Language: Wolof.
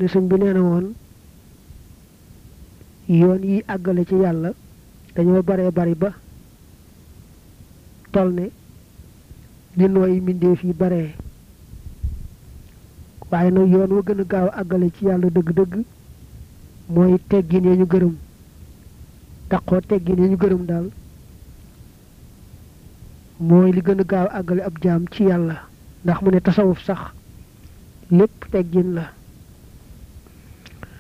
ne sëñ bi nee na woon yoon yi àggale ci yàlla dañoo baree bari ba tol ne li nooy mbindeef yi baree waaye nag yoon wa gën a gaaw àggale ci yàlla dëgg-dëgg mooy teggin ya ñu gërëm taxoo teggin ya ñu gërëm daal mooy li gën a gaaw àggale ab jaam ci yàlla ndax mu ne tasawuf sax lépp teggin la